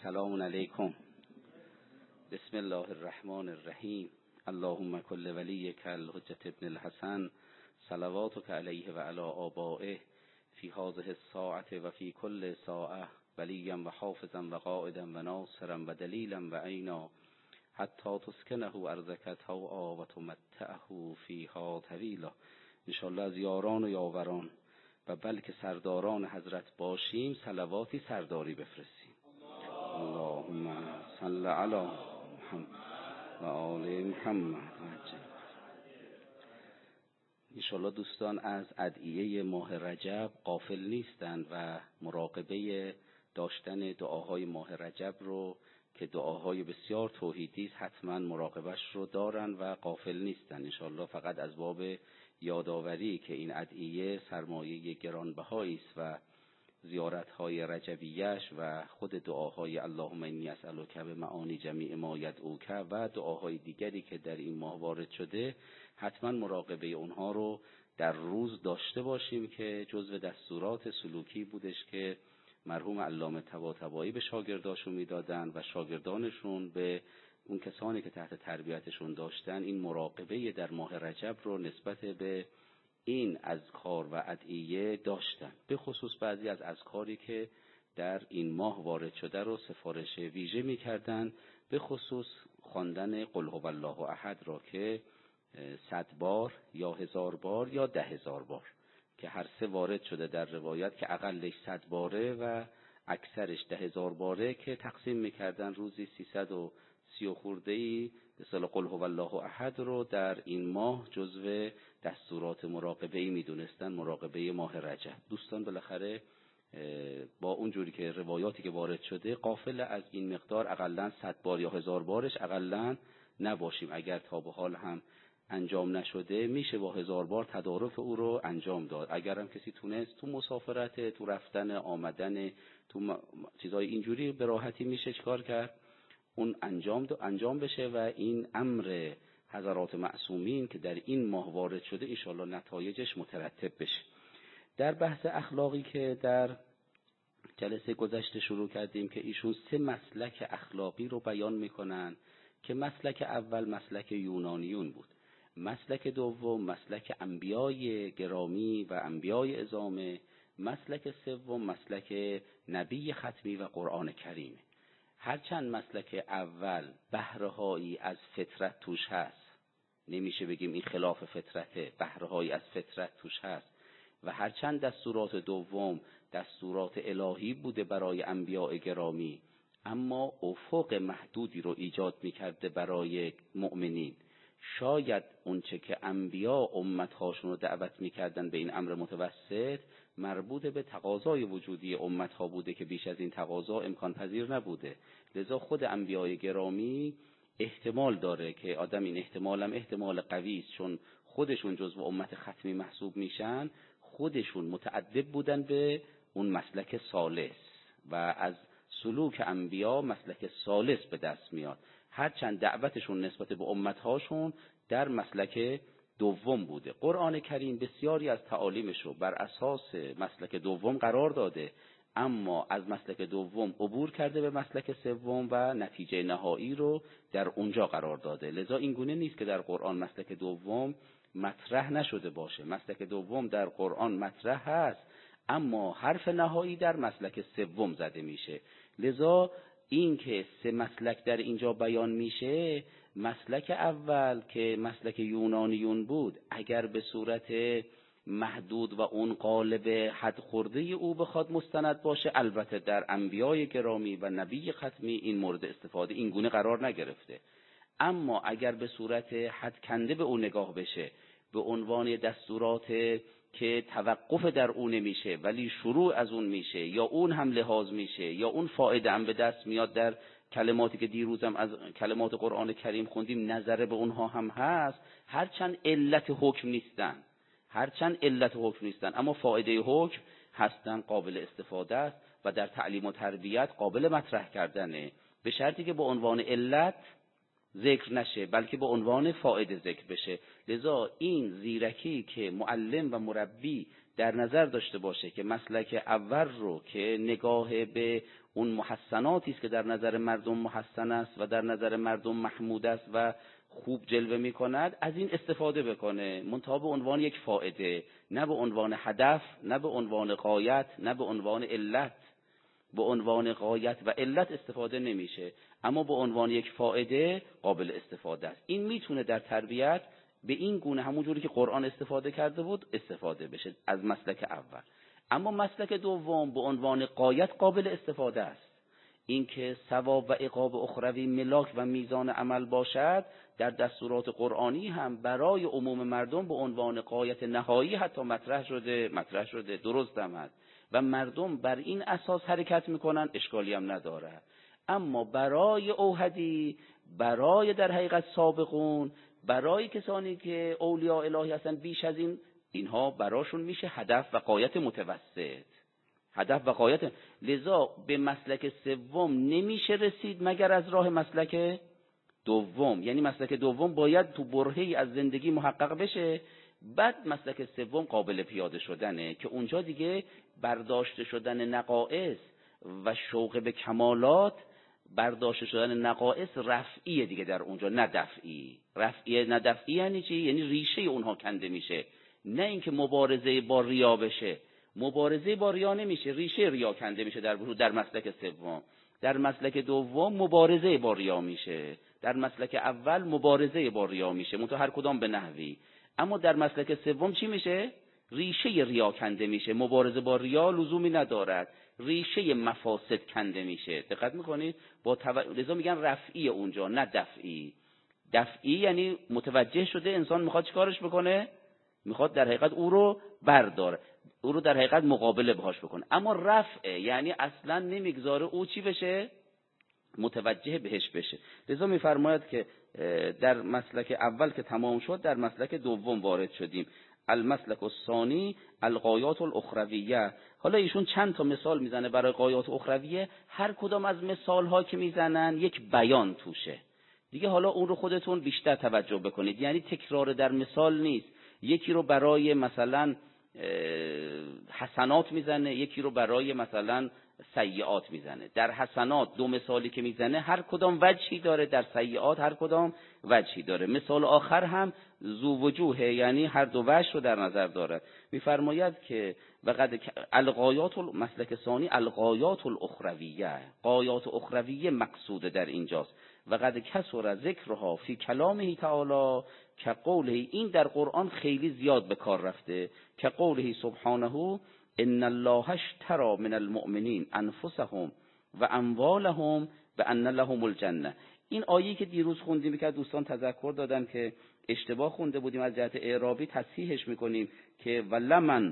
سلام علیکم. بسم الله الرحمن الرحیم. اللهم کل ولیک الحجة ابن الحسن صلواتک علیه و علی آبائه فی هذه الساعة و فی کل ساعة ولیا و حافظا و قائدا و ناصرا و دلیلا و عینا حتی تسکنه ارضک طوعا و تمتعه فیها طویلا. انشاءالله از یاران و یاوران و بلکه سرداران حضرت باشیم صلواتی سرداری بفرستیم. اللهم صل علی محمد و آل محمد. انشاءالله دوستان از ادعیه ماه رجب غافل نیستند و مراقبه داشتن دعاهای ماه رجب رو که دعاهای بسیار توحیدی است حتما مراقبش رو دارن و غافل نیستن. انشاءالله فقط از باب یادآوری که این ادعیه سرمایه گرانبهایی است و زیارت‌های رجبیش و خود دعاهای اللهم انی اسألک بمعانی جمیع ما یدعوک و دعاهای دیگری که در این ماه وارد شده حتما مراقبه اونها رو در روز داشته باشیم که جزو دستورات سلوکی بودش که مرحوم علامه طباطبایی به شاگرداشون میدادن و شاگردانشون به اون کسانی که تحت تربیتشون داشتن این مراقبه در ماه رجب رو نسبت به این اذکار و ادعیه داشتن. به خصوص بعضی از اذکاری که در این ماه وارد شده رو سفارش ویژه میکردن، به خصوص خواندن قل هو الله احد را که 100 بار یا 1000 بار یا 10,000 بار که هر سه وارد شده در روایت که اقلش 100 باره و اکثرش 10,000 باره که تقسیم میکردن روزی 330 خورده‌ای به اصطلاح قل هو الله احد رو در این ماه جزو دستورات مراقبه‌ای میدونستن، مراقبه ماه رجب. دوستان بالاخره با اون جوری که روایاتی که وارد شده غافل از این مقدار اقلن 100 بار یا 1000 بارش اقلن نباشیم. اگر تا به حال هم انجام نشده میشه با 1000 بار تدارک او رو انجام داد. اگر هم کسی تونست تو مسافرت، تو رفتن آمدن، تو چیزای اینجوری به راحتی میشه چیکار کرد اون انجام بشه و این امر حضرات معصومین که در این ماه وارد شده انشاءالله نتایجش مترتب بشه. در بحث اخلاقی که در جلسه گذشته شروع کردیم که ایشون 3 مسلک اخلاقی رو بیان میکنن که مسلک اول مسلک یونانیون بود، مسلک دوم مسلک انبیای گرامی و انبیای عظامه، مسلک سوم مسلک نبی ختمی و قرآن کریمه. هرچند مسلک اول بهره‌هایی از فطرت توش هست، نمیشه بگیم این خلاف فطرته، بهره‌هایی از فطرت توش هست و هرچند دستورات دوم دستورات الهی بوده برای انبیاء گرامی اما افق محدودی رو ایجاد میکرده برای مؤمنین. شاید اونچه که انبیا امتهاشون رو دعوت میکردن به این امر متوسط مربوط به تقاضای وجودی امتها بوده که بیش از این تقاضا امکان پذیر نبوده، لذا خود انبیای گرامی احتمال داره که آدم این احتمال قوی است چون خودشون جزو امت ختمی محسوب میشن، خودشون متأدب بودن به اون مسلک ثالث و از سلوک انبیا مسلک ثالث به دست میاد، هرچند دعوتشون نسبت به امتهاشون در مسلک دوم بوده. قرآن کریم بسیاری از تعالیمش رو بر اساس مسلک دوم قرار داده اما از مسلک دوم عبور کرده به مسلک سوم و نتیجه نهایی رو در اونجا قرار داده. لذا این گونه نیست که در قرآن مسلک دوم مطرح نشده باشه، مسلک دوم در قرآن مطرح هست اما حرف نهایی در مسلک سوم زده میشه. لذا این که 3 مسلک در اینجا بیان میشه، مسلک اول که مسلک یونانیون بود اگر به صورت محدود و اون قالب حد خورده او بخواد مستند باشه، البته در انبیای گرامی و نبی ختمی این مورد استفاده این گونه قرار نگرفته، اما اگر به صورت حد کنده به اون نگاه بشه به عنوان دستورات که توقف در اون نمیشه ولی شروع از اون میشه یا اون هم لحاظ میشه یا اون فایده هم به دست میاد، در کلماتی که دیروزم از کلمات قرآن کریم خوندیم نظره به اونها هم هست، هرچند علت حکم نیستن اما فایده حکم هستن، قابل استفاده است و در تعلیم و تربیت قابل مطرح کردنه، به شرطی که به عنوان علت ذکر نشه، بلکه به عنوان فائده ذکر بشه. لذا این زیرکی که معلم و مربی در نظر داشته باشه که مسلک اول رو که نگاه به اون محسناتی است که در نظر مردم محسن است و در نظر مردم محمود است و خوب جلوه می‌کند، از این استفاده بکنه، منتها به عنوان یک فائده، نه به عنوان هدف، نه به عنوان غایت، نه به عنوان علت. به عنوان غایت و علت استفاده نمیشه، اما به عنوان یک فائده قابل استفاده است. این میتونه در تربیت به این گونه همونجوری که قرآن استفاده کرده بود استفاده بشه از مسلک اول. اما مسلک دوم به عنوان غایت قابل استفاده است. اینکه ثواب و عقاب اخروی ملاک و میزان عمل باشد، در دستورات قرآنی هم برای عموم مردم به عنوان غایت نهایی حتی مطرح شده، درست هم و مردم بر این اساس حرکت میکنن، اشکالی هم نداره. اما برای اوحدی، برای در حقیقت سابقون، برای کسانی که اولیاء الهی هستن، بیش از اینها براشون میشه هدف و غایت متوسط. هدف و غایت. لذا به مسلک سوم نمیشه رسید مگر از راه مسلک دوم. یعنی مسلک دوم باید تو برهه‌ای از زندگی محقق بشه، بعد مسلک سوم قابل پیاده شدنه که اونجا دیگه برداشته شدن نقائص و شوق به کمالات، برداشته شدن نقائص رفعیه دیگه در اونجا، نه دفعی. رفعیه نه دفعی یعنی چی؟ یعنی ریشه اونها کنده میشه، نه اینکه مبارزه با ریا بشه. مبارزه با ریا نمیشه، ریشه ریا کنده میشه در مسلک سوم. در مسلک دوم مبارزه با ریا میشه، در مسلک اول مبارزه با ریا میشه، منتها هر کدام به نحوی. اما در مسلک سوم چی میشه؟ ریشه ریا کنده میشه. مبارزه با ریا لزومی ندارد، ریشه مفاسد کنده میشه. دقت میکنید؟ لذا میگن رفعی اونجا، نه دفعی. دفعی یعنی متوجه شده انسان میخواد چیکارش بکنه؟ میخواد در حقیقت او رو برداره، او رو در حقیقت مقابله باهاش بکنه. اما رفع یعنی اصلا نمیگذاره او چی بشه؟ متوجه بهش بشه. لذا میفرماید که در مسلک اول که تمام شد، در مسلک دوم وارد شدیم. المسلک الثانی الغایات الاخرویه. حالا ایشون چند تا مثال میزنه برای غایات اخرویه، هر کدام از مثال ها که میزنن یک بیان توشه دیگه. حالا اون رو خودتون بیشتر توجه بکنید، یعنی تکرار در مثال نیست. یکی رو برای مثلا حسنات میزنه، یکی رو برای مثلا سیئات میزنه. در حسنات دو مثالی که میزنه هر کدام وجهی داره، در سیئات هر کدام وجهی داره. مثال آخر هم ذو وجوه، یعنی هر دو وجه رو در نظر داره. میفرماید که وقد الغایات مسلک ثانی الغایات الاخرویه، غایات اخرویه مقصود در اینجاست. وقد کثر ذکرها فی کلامه تعالی که قوله، این در قرآن خیلی زیاد به کار رفته، که قوله سبحانه ان الله اشتری من المؤمنین انفسهم و اموالهم بان لهم الجنه. این آیه‌ای که دیروز خوندیم که دوستان تذکر دادن که اشتباه خونده بودیم، از جهت اعرابی تصحیحش میکنیم که ولمن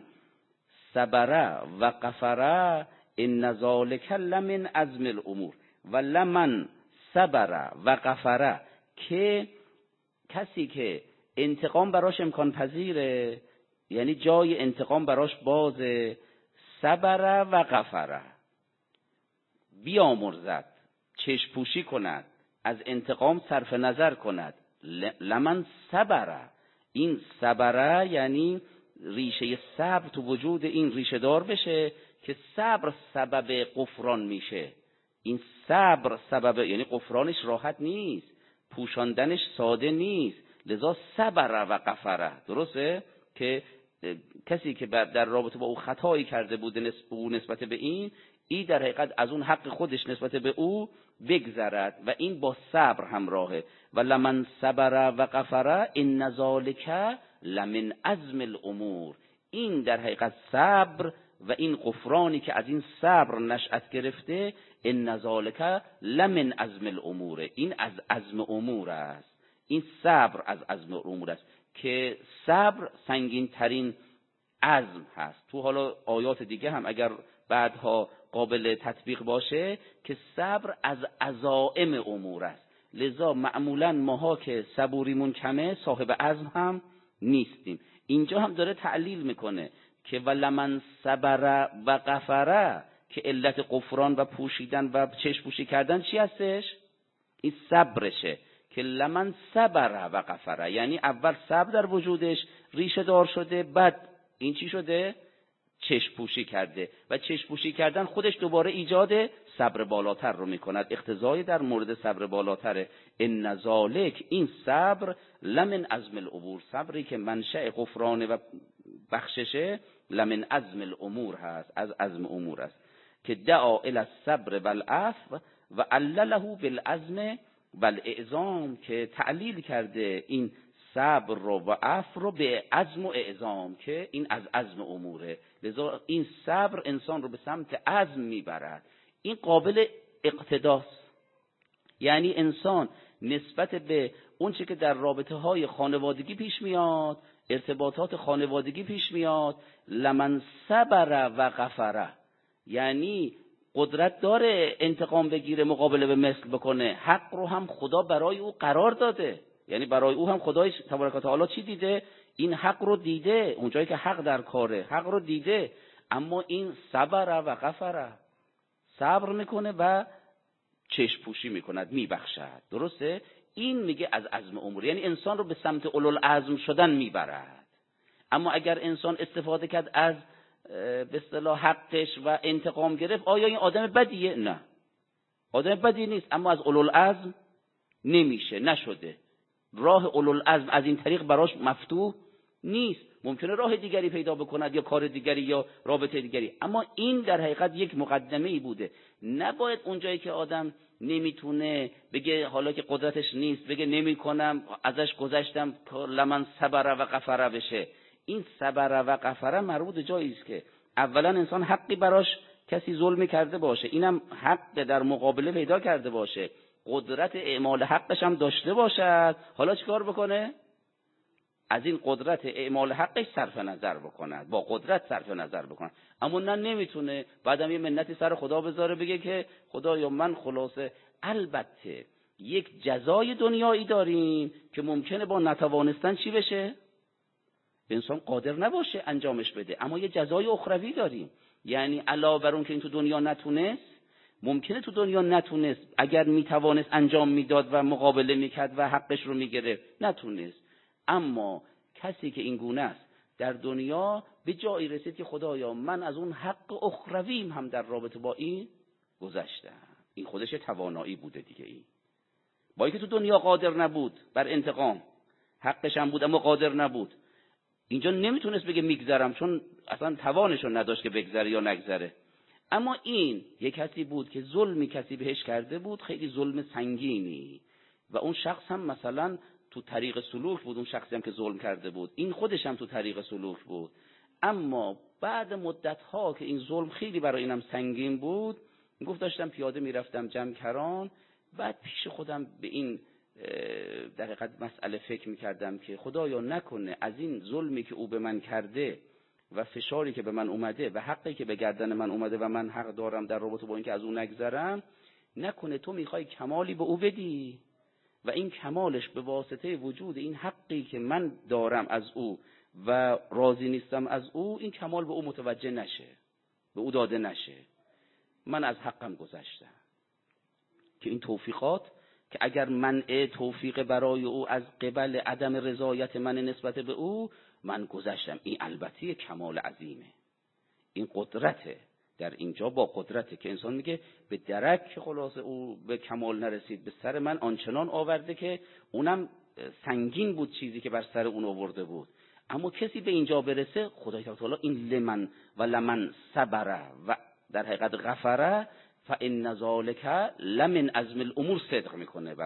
صبر و غفر ان ذلک لمن عزم الامور. ولمن صبر و غفر، که کسی که انتقام براش امکان پذیره، یعنی جای انتقام براش بازه، صبر و غفر، بیامرزد، چشم پوشی کند، از انتقام صرف نظر کند. لمن صبر، این صبر یعنی ریشه صبر تو وجود این ریشه دار بشه که صبر سبب غفران میشه. این صبر سبب، یعنی غفرانش راحت نیست، پوشاندنش ساده نیست. لذا صبر و غفر، درسته؟ که کسی که در رابطه با او خطایی کرده بود نسبت به این در حقیقت از اون حق خودش نسبت به او بگذرد و این با صبر همراهه. و لمن صبر و غفر ان ذلک لمن عزم الامور. این در حقیقت صبر و این غفرانی که از این صبر نشأت گرفته، ان ذلک لمن عزم الامور، این از عزم امور است. این صبر از عزم امور است که صبر سنگین ترین عزم هست. تو حالا آیات دیگه هم اگر بعدها قابل تطبیق باشه که صبر از عزائم امور است. لذا معمولا ماها که صبوریمون کمه صاحب عزم هم نیستیم. اینجا هم داره تعلیل میکنه که ولمن صبر و غفر، که علت غفران و پوشیدن و چشم پوشی کردن چی هستش؟ این صبرشه که لمن صبر و غفر، یعنی اول صبر در وجودش ریشه دار شده، بعد این چی شده؟ چشم پوشی کرده و چشم پوشی کردن خودش دوباره ایجاد صبر بالاتر رو میکند، اقتضای در مورد صبر بالاتره. ان ذالک، این صبر، لمن عزم الامور، صبری که منشأ غفران و بخششه، لمن عزم الامور هست، از عزم امور است، که دعا الی الصبر والعفو و علله بالعزم والاعزام، که تعلیل کرده این صبر رو و عفو رو به عزم و اعزام، که این از عزم اموره. لذا این صبر انسان رو به سمت عزم میبرد. این قابل اقتداست، یعنی انسان نسبت به اون چه که در رابطه های خانوادگی پیش میاد، ارتباطات خانوادگی پیش میاد، لمن صبر و غفر، یعنی قدرت داره انتقام بگیره، مقابله به مثل بکنه، حق رو هم خدا برای او قرار داده، یعنی برای او هم خدای تبارک و تعالی چی دیده؟ این حق رو دیده، اونجایی که حق در کاره حق رو دیده، اما این صبر و غفر، صبر میکنه و چشم پوشی میکند، میبخشد. درسته؟ این میگه از عزم امور، یعنی انسان رو به سمت اولوالعزم شدن میبرد. اما اگر انسان استفاده کرد از به اصطلاح حقش و انتقام گرفت، آیا این آدم بدیه؟ نه، آدم بدی نیست، اما از اولوالعزم نمیشه، نشده. راه اولوالعزم از این طریق براش مفتوح نیست. ممکنه راه دیگری پیدا بکند یا کار دیگری یا رابطه دیگری، اما این در حقیقت یک مقدمه‌ای بوده. نباید اونجایی که آدم نمیتونه بگه، حالا که قدرتش نیست، بگه نمیکنم، ازش گذشتم، لمن صبر و غفر بشه. این صبر و غفر مربوط جایی است که اولا انسان حقی براش کسی ظلمی کرده باشه، اینم حق در مقابله پیدا کرده باشه، قدرت اعمال حقش هم داشته باشد، حالا چیکار بکنه؟ از این قدرت اعمال حقش صرف نظر بکند، با قدرت صرف نظر بکند. اما نه، نمیتونه، بعدم یه منتی سر خدا بذاره، بگه که خدایا من خلاصه. البته یک جزای دنیایی داریم که ممکنه با نتوانستن چی بشه؟ انسان قادر نباشه انجامش بده، اما یه جزای اخروی داریم، یعنی علاوه بر اون که این تو دنیا نتونست، ممکنه تو دنیا نتونست، اگر میتوانست انجام میداد و مقابله میکرد و حقش رو میگرفت، نتونست. اما کسی که این گونه است در دنیا به جایی رسید که خدایا من از اون حق اخرویم هم در رابطه با این گذشتم، این خودش توانایی بوده دیگه. این با اینکه تو دنیا قادر نبود بر انتقام، حقش هم بود اما قادر نبود، اینجا نمیتونست بگه میگذرم، چون اصلا توانشو نداشت که بگذره یا نگذره. اما این یک کسی بود که ظلمی کسی بهش کرده بود، خیلی ظلم سنگینی، و اون شخص هم مثلا تو طریق سلوک بود، اون شخصی هم که ظلم کرده بود این خودش هم تو طریق سلوک بود. اما بعد مدت‌ها که این ظلم خیلی برای اینم سنگین بود، گفت داشتم پیاده میرفتم جمکران، بعد پیش خودم به این در حقیقت مسئله فکر میکردم که خدایا نکنه از این ظلمی که او به من کرده و فشاری که به من اومده و حقی که به گردن من اومده و من حق دارم در رابطه با این که از اون نگذرم، نکنه تو میخوای کمالی به او بدی و این کمالش به واسطه وجود این حقی که من دارم از او و راضی نیستم از او، این کمال به او متوجه نشه، به او داده نشه. من از حقم گذشتم که این توفیقات که اگر منع توفیق برای او از قبل عدم رضایت من نسبت به او، من گذشتم. این البته کمال عظیمه، این قدرته، در اینجا با قدرته که انسان میگه به درک که خلاصه او به کمال نرسید، به سر من آنچنان آورده که اونم سنگین بود چیزی که بر سر اون آورده بود. اما کسی به اینجا برسه، خدای تعالی این لمن و لمن صبر و در حقیقت غفره فان ذالک لمن عزم الامور صدق میکنه،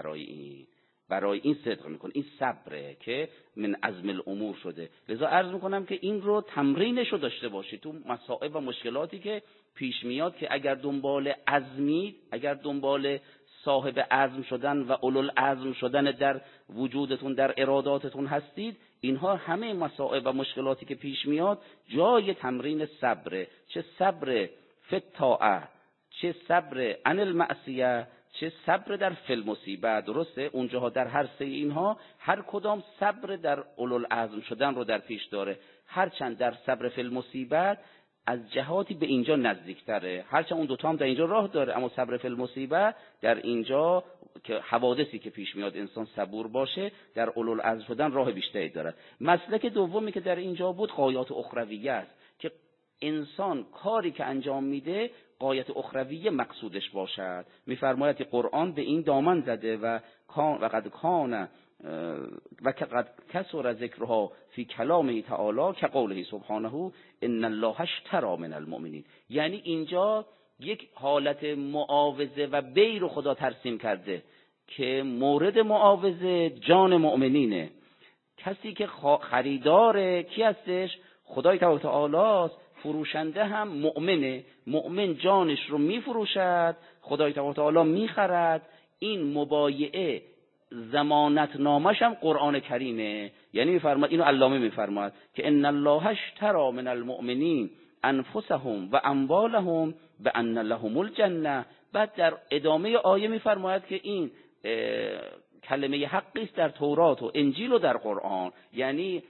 برای این صدق میکنه، این صبره که من عزم الامور شده. لذا عرض میکنم که این رو تمرینش رو داشته باشید تو مصائب و مشکلاتی که پیش میاد، که اگر دنبال عزمید، اگر دنبال صاحب عزم شدن و اولوالعزم شدن در وجودتون، در اراداتتون هستید، اینها همه مصائب و مشکلاتی که پیش میاد جای تمرین صبره، چه صبر فی الطاعه، چه صبر عن المعصیه، چه صبر در فی المصیبه. درسته؟ اونجاها در هر سه اینها هر کدام صبر در اولوالعزم شدن رو در پیش داره، هرچند در صبر فی المصیبه از جهاتی به اینجا نزدیکتره، هرچند اون دوتا هم در اینجا راه داره، اما صبر فی المصیبه در اینجا که حوادثی که پیش میاد انسان صبور باشه، در اولوالعزم شدن راه بیشتری داره. مسلک دومی که در اینجا بود غایات اخرویه است که انسان کاری که انجام میده غایت اخرویه مقصودش باشد. میفرماید که قرآن به این دامن زده و قد کان و قد کثر ذکرها فی کلامه تعالی که قوله سبحانه ان الله اشتری من المؤمنین. یعنی اینجا یک حالت معاوضه و بیر خدا ترسیم کرده که مورد معاوضه جان مؤمنینه. کسی که خریدار کی هستش؟ خدای تبارک و تعالی است. فروشنده هم مؤمنه، مؤمن جانش رو میفروشد، خدای تبارک و تعالی میخرد. این مبایعه ضمانت نامش هم قرآن کریمه. یعنی میفرماد، اینو علامه میفرماد که ان الله اشتری من المؤمنین انفسهم و اموالهم بان لهم الجنه. بعد در ادامه آیه میفرماید که این کلمه حقی است در تورات و انجیل و در قرآن. یعنی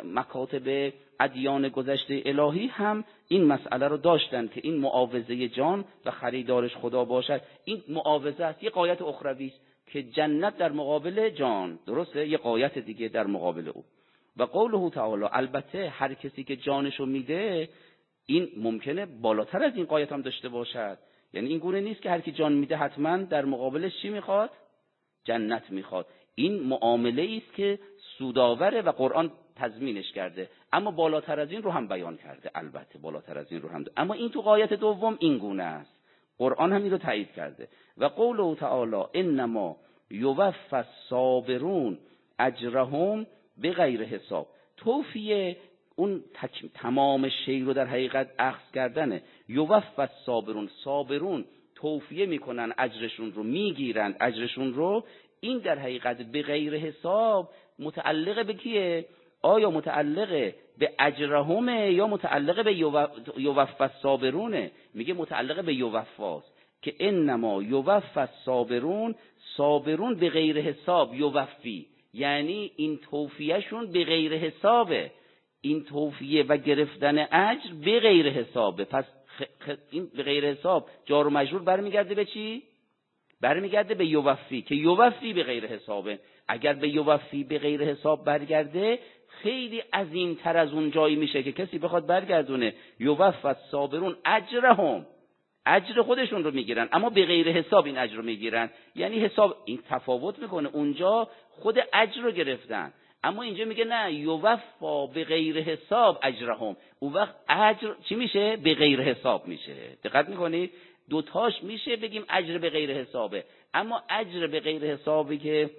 مکاتب ادیان گذشته الهی هم این مسئله رو داشتن که این معاوضه جان و خریدارش خدا باشد. این معاوضه است، یه غایت اخروی است که جنت در مقابل جان، درسته، یه غایت دیگه در مقابل او. و قوله تعالی، البته هر کسی که جانشو میده این ممکنه بالاتر از این غایت هم داشته باشد. یعنی این گونه نیست که هر کی جان میده حتما در مقابلش چی میخواد؟ جنت میخواد. این معامله است که سودآوره و قرآن تضمینش کرده، اما بالاتر از این رو هم بیان کرده. البته بالاتر از این رو هم اما این تو غایت دوم این گونه است. قرآن هم این رو تایید کرده. و قوله تعالی انما یوفی الصابرون اجرهم بغیر حساب. توفیه اون تمام شی رو در حقیقت اخذ کردنه. یوفی الصابرون، صابرون توفیه میکنن، اجرشون رو میگیرن، اجرشون رو. این در حقیقت بغیر حساب متعلق به کیه؟ آیا متعلق به اجرهمه یا متعلق به یوفی الصابرونه؟ میگه متعلق به یوفاست که انما یوفی الصابرون، صابرون به غیر حساب یوفی، یعنی این توفیهشون به غیر حسابه. این توفیه و گرفتن اجر به غیر حسابه. پس این به غیر حساب جار و مجرور برمیگرده به چی؟ برمیگرده به یوفی که یوفی به غیر حسابه. اگر به یوفی به غیر حساب برگرده خیلی عظیم‌تر از اون جایی میشه که کسی بخواد برگردونه یوفی الصابرون اجرهم، اجر خودشون رو میگیرن اما به غیر حساب این اجر رو میگیرن. یعنی حساب این تفاوت میکنه، اونجا خود اجر رو گرفتن اما اینجا میگه نه یوفا به غیر حساب اجرهم. اون وقت اجر چی میشه؟ به غیر حساب میشه. دقت میکنید؟ دوتاش میشه بگیم اجر به غیر حسابه، اما اجر به غیر حسابی که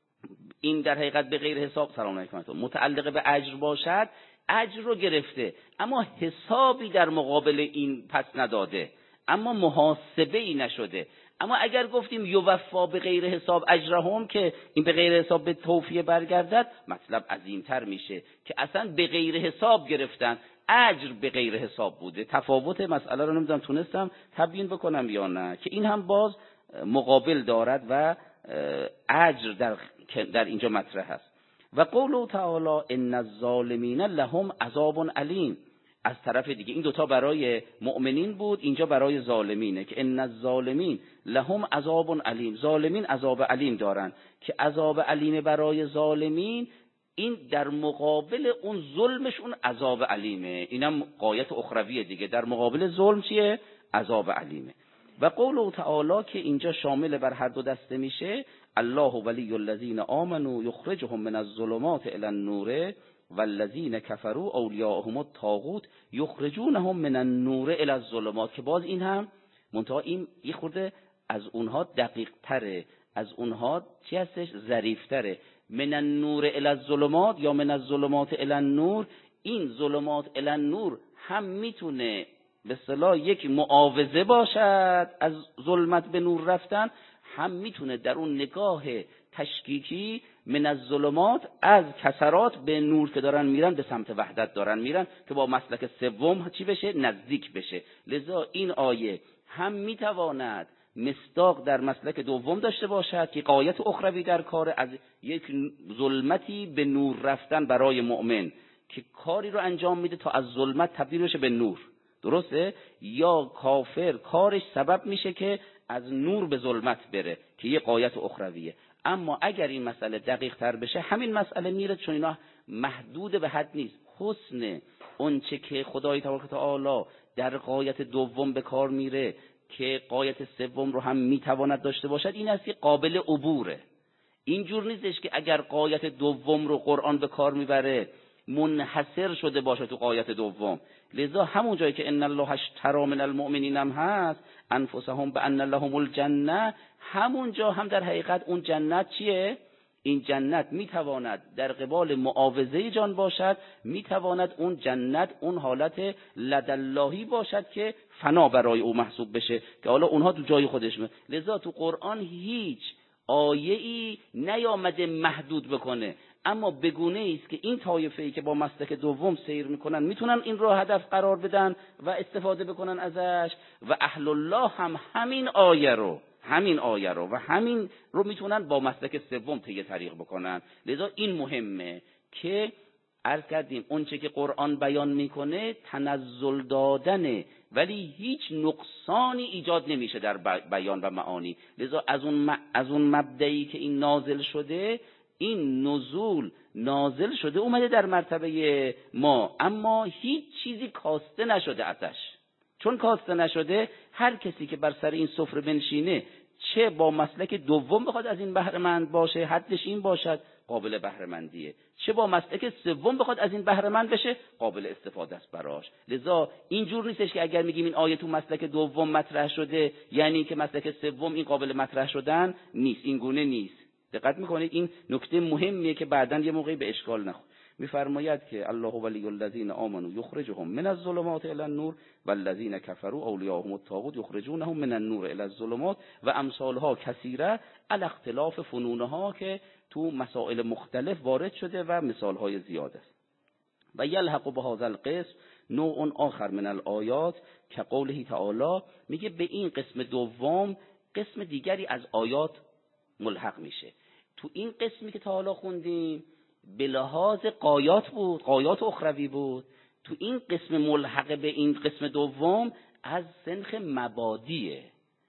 این در حقیقت به غیر حساب سلام علیکم متعلق به اجر باشد، اجر رو گرفته اما حسابی در مقابل این پس نداده، اما محاسبه ای نشده. اما اگر گفتیم یوفا به غیر حساب اجرهم که این به غیر حساب به توفیه برگردد، مطلب عظیم‌تر میشه که اصلا به غیر حساب گرفتن، اجر به غیر حساب بوده. تفاوت مسئله رو نمیدونم تونستم تبیین بکنم یا نه، که این هم باز مقابل دارد و اجر در اینجا مطرح است. و قوله تعالی ان الظالمین لهم عذاب علیم. از طرف دیگه این دوتا برای مؤمنین بود، اینجا برای ظالمینه که ان الظالمین لهم عذاب علیم. ظالمین عذاب علیم دارن که عذاب علیم برای ظالمین این در مقابل اون ظلمشون عذاب علیمه. اینم غایت اخرویه دیگه، در مقابل ظلم چیه؟ عذاب علیمه. و قوله تعالی که اینجا شامل بر هر دو دسته میشه، الله ولی الذین آمنوا یخرجهم من الظلمات الی النور والذین کفروا اولیاءهم الطاغوت یخرجونهم من النور الی الظلمات. که باز این هم منتها این یه خورده از اونها دقیق تره، از اونها چی هستش؟ ظریف تره. من النور الی الظلمات یا من الظلمات الی النور، این ظلمات الی النور هم میتونه به اصطلاح یک معاوضه باشد از ظلمت به نور رفتن، هم میتونه در اون نگاه تشکیکی من الظلمات از کسرات به نور که دارن میرن به سمت وحدت دارن میرن که با مسلک سوم چی بشه؟ نزدیک بشه. لذا این آیه هم میتواند مصداق در مسلک دوم داشته باشد که غایت اخروی در کار از یک ظلمتی به نور رفتن برای مؤمن که کاری رو انجام میده تا از ظلمت تبدیل بشه به نور، درسته؟ یا کافر کارش سبب میشه که از نور به ظلمت بره که یه غایت اخرویه. اما اگر این مسئله دقیق تر بشه همین مسئله میره، چون اینا محدود به حد نیست. حسن اونچه که خدای تبارک و تعالی در غایت دوم به کار میره که غایت سوم رو هم میتواند داشته باشد، این است که قابل عبوره. اینجور نیستش که اگر غایت دوم رو قرآن به کار میبره منحصر شده باشه تو غایت دوم. لذا همون جایی که ان الله اشتری من المؤمنین هم هست انفسهم بان لهم الجنه، همون جا هم در حقیقت اون جنت چیه؟ این جنت میتواند در قبال معاوضه جان باشد، میتواند اون جنت اون حالت لداللهی باشد که فنا برای او محسوب بشه که حالا اونها تو جای خودش لذا تو قرآن هیچ آیه‌ای نیامده محدود بکنه، اما بگونه است که این طایفه‌ای که با مسلک دوم سیر میکنن میتونن این رو هدف قرار بدن و استفاده بکنن ازش، و اهل الله هم همین آیه رو و همین رو میتونن با مسلک سوم طی طریق بکنن. لذا این مهمه که عرض کردیم اونچه که قرآن بیان میکنه تنزل دادنه، ولی هیچ نقصانی ایجاد نمیشه در بیان و معانی. لذا از اون مبدئی که این نازل شده، این نزول نازل شده اومده در مرتبه ما، اما هیچ چیزی کاسته نشده ازش. چون کاسته نشده، هر کسی که بر سر این سفره بنشینه چه با مسلک دوم بخواد از این بهره مند باشه، حدش این باشد قابل بهره مندیه، چه با مسلک سوم بخواد از این بهره مند بشه قابل استفاده است براش. لذا اینجور نیستش که اگر میگیم این آیه تو مسلک دوم مطرح شده یعنی که مسلک سوم این قابل مطرح شدن نیست. این گونه نیست. دقت میکنید این نکته مهمیه که بعداً یه موقعی به اشکال نخوره. میفرماید که الله ولی الذین آمنوا یخرجهم من الظلمات الی النور والذین کفروا اولیاءهم الطاغوت یخرجونهم من النور الی الظلمات و امثالها کثیره علی اختلاف فنونها که تو مسائل مختلف وارد شده و مثالهای زیاد است. و یلحق بهذا القسم نوع آخر من الآیات که قوله تعالی، میگه به این قسم دوم قسم دیگری از آیات ملحق میشه. تو این قسمی که تا حالا خوندیم به لحاظ قایات بود، قایات اخروی بود. تو این قسم ملحق به این قسم دوم از سنخ مبادیه،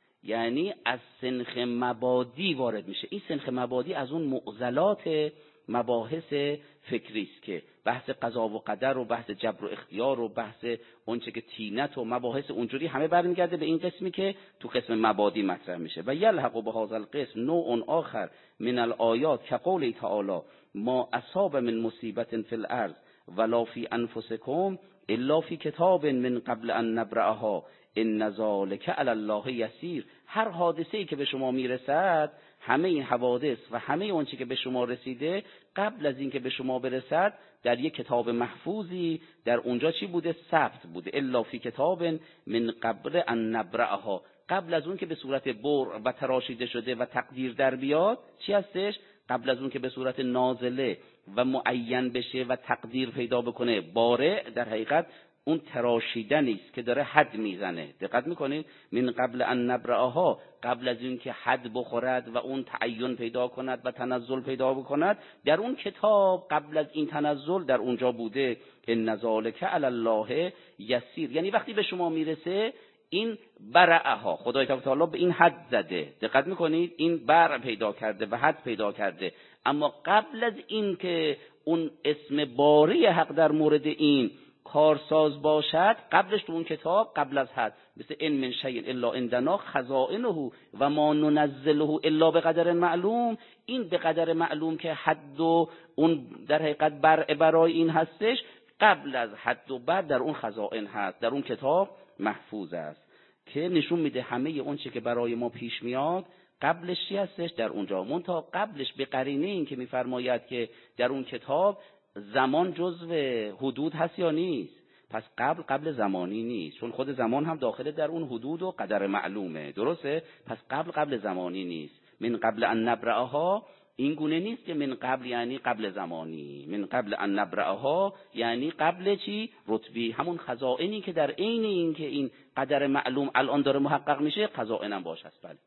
یعنی از سنخ مبادی وارد میشه. این سنخ مبادی از اون معضلات مباحث فکری است که بحث قضا و قدر و بحث جبر و اختیار و بحث اونچه که طینت و مباحث اونجوری همه برمیگرده به این قسمی که تو قسم مبادی مطرح میشه. و یلحق بهذا القسم نوع آخر من الآیات که قول تعالی ما اصاب من مصیبت فی الارض ولا فی انفسکم الا فی کتاب من قبل ان نبرأها ان ذلک علی الله یسیر. هر حادثه‌ای که به شما میرسد، همه این حوادث و همه اون چیزی که به شما رسیده قبل از اینکه به شما برسد در یک کتاب محفوظی در اونجا چی بوده؟ ثبت بوده. الا فی کتاب من قبل ان نبرأها، قبل از اون که به صورت بر و تراشیده شده و تقدیر در بیاد چی هستش؟ قبل از اون که به صورت نازله و معین بشه و تقدیر پیدا بکنه باره، در حقیقت اون تراشیدن است که داره حد میزنه. دقت میکنید؟ من قبل ان نبرأها، قبل از این که حد بخورد و اون تعین پیدا کند و تنزل پیدا بکند، در اون کتاب قبل از این تنزل در اونجا بوده. ان ذلک علی الله یسیر، یعنی وقتی به شما میرسه این برعها، خدای تعالی به این حد زده. دقت میکنید؟ این برع پیدا کرده و حد پیدا کرده. اما قبل از این که اون اسم باری حق در مورد این کارساز باشد، قبلش تو اون کتاب قبل از حد، مثل ان من شیء الا عندنا خزائنه و ما ننزله الا بقدر معلوم. این به قدر معلوم که حد و اون در حقیقت برای این هستش، قبل از حد و بر در اون خزائن هست، در اون کتاب محفوظ است، که نشون میده همه اون چی که برای ما پیش میاد قبلش چی هستش در اونجا. منتها قبلش به قرینه این که میفرماید که در اون کتاب زمان جزو حدود هست یا نیست. پس قبل زمانی نیست، چون خود زمان هم داخل در اون حدود و قدر معلومه. درسته؟ پس قبل زمانی نیست. من قبل ان نبرأها این گونه نیست که من قبل یعنی قبل زمانی. من قبل ان نبرأها یعنی قبل چی؟ رتبی، همون خزائنی که در عین این که این قدر معلوم الان داره محقق میشه خزائنم باشه است. بله.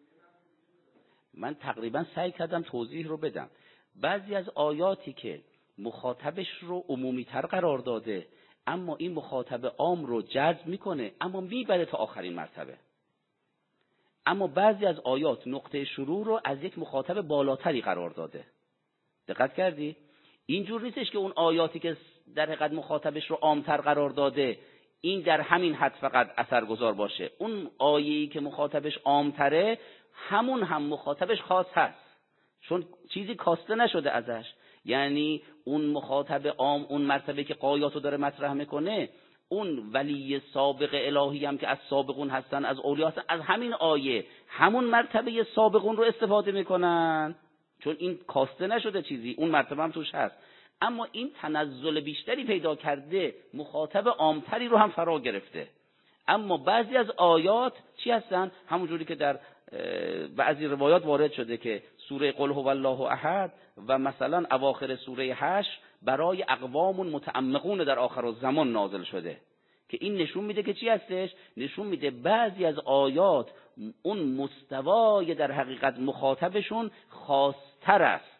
من تقریبا سعی کردم توضیح رو بدم. بعضی از آیاتی که مخاطبش رو عمومی تر قرار داده، اما این مخاطب عام رو جذب میکنه اما میبره تا آخرین مرتبه. اما بعضی از آیات نقطه شروع رو از یک مخاطب بالاتری قرار داده. دقت کردی؟ اینجور نیستش که اون آیاتی که در حقیقت مخاطبش رو عامتر قرار داده این در همین حد فقط اثرگذار باشه. اون آیه‌ای که مخاطبش عامتره همون هم مخاطبش خاص هست، چون چیزی کاسته نشده ازش. یعنی اون مخاطب عام، اون مرتبه که آیاتو داره مطرح میکنه، اون ولی سابق الهی هم که از سابقون هستن، از اولیا هستن، از همین آیه همون مرتبه سابقون رو استفاده میکنن، چون این کاسته نشده چیزی، اون مرتبه هم توش هست. اما این تنزل بیشتری پیدا کرده، مخاطب عامتری رو هم فرا گرفته. اما بعضی از آیات چی هستن؟ همونجوری که در بعضی روایات وارد شده که سوره قل هو الله احد و مثلا اواخر سوره 8 برای اقوام متعمقون در آخر الزمان نازل شده، که این نشون میده که چی هستش؟ نشون میده بعضی از آیات اون مستوای در حقیقت مخاطبشون خاصتر است.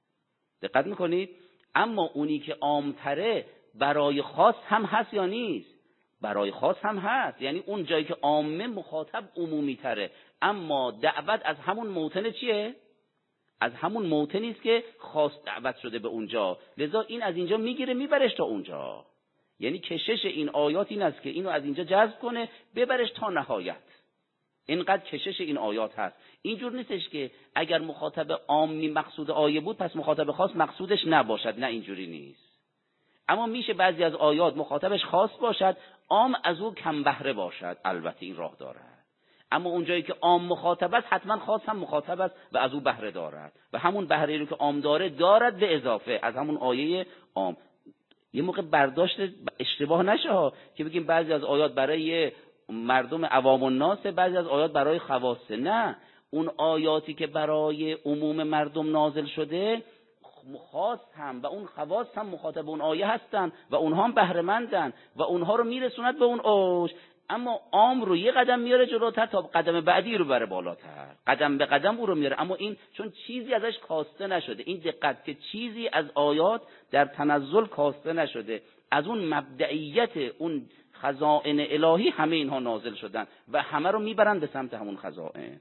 دقت میکنید؟ اما اونی که عامتره برای خاص هم هست یا نیست؟ برای خاص هم هست. یعنی اون جایی که عامه مخاطب عمومی تره، اما دعوت از همون موطن چیه؟ از همون موطنی است که خاص دعوت شده به اونجا، لذا این از اینجا میگیره میبرش تا اونجا. یعنی کشش این آیات این است که اینو از اینجا جذب کنه ببرش تا نهایت. اینقدر کشش این آیات هست. اینجور نیستش که اگر مخاطب عامی مقصود آیه بود پس مخاطب خاص مقصودش نباشد، نه اینجوری نیست. اما میشه بعضی از آیات مخاطبش خاص باشد، عام از او کم بهره باشد، البته این راه دارد. اما اونجایی که عام مخاطب است حتما خاص هم مخاطب است و از او بهره دارد، و همون بهره رو که عام دارد به اضافه از همون آیه عام. یه موقع برداشت اشتباه نشه که بگیم بعضی از آیات برای مردم عوام الناس، بعضی از آیات برای خواص. نه، اون آیاتی که برای عموم مردم نازل شده خاص هم و اون خواص هم مخاطب اون آیه هستن و اونها هم بهره مندن و اونها رو میرسوند به اون اوج. اما عام رو یه قدم میاره جلوتر تا قدم بعدی رو بره بالاتر، قدم به قدم او رو میاره. اما این چون چیزی ازش کاسته نشده، این دقت که چیزی از آیات در تنزل کاسته نشده، از اون مبدئیت اون خزائن الهی همه اینها نازل شدن و همه رو میبرن به سمت همون خزائن.